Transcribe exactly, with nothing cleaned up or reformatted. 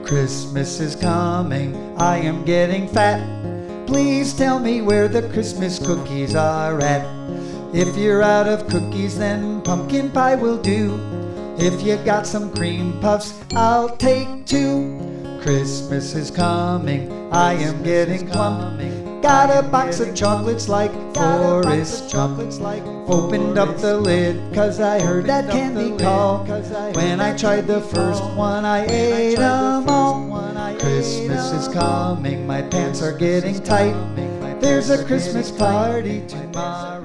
Christmas is coming, I am getting fat. Please tell me where the Christmas cookies are at. If you're out of cookies, then pumpkin pie will do. If you got some cream puffs, I'll take two. Christmas is coming, I am getting plump. Got a box of chocolates like Forrest Gump. Opened up the lid cause I heard that candy call. When I tried the first one, I ate them all. Christmas is coming, my pants are getting tight. There's a Christmas party tomorrow.